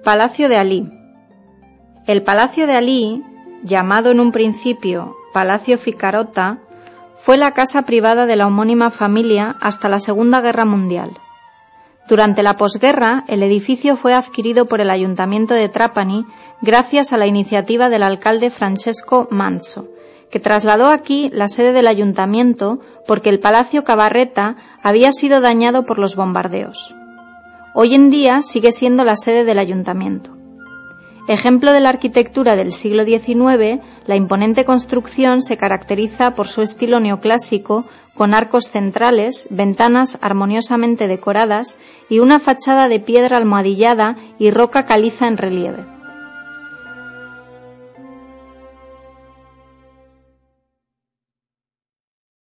Palacio de Alí. El Palacio de Alí, llamado en un principio Palacio Ficarota, fue la casa privada de la homónima familia hasta la Segunda Guerra Mundial. Durante la posguerra, el edificio fue adquirido por el Ayuntamiento de Trapani gracias a la iniciativa del alcalde Francesco Manso, que trasladó aquí la sede del ayuntamiento porque el Palacio Cabarreta había sido dañado por los bombardeos. Hoy en día sigue siendo la sede del ayuntamiento. Ejemplo de la arquitectura del siglo XIX, la imponente construcción se caracteriza por su estilo neoclásico, con arcos centrales, ventanas armoniosamente decoradas y una fachada de piedra almohadillada y roca caliza en relieve.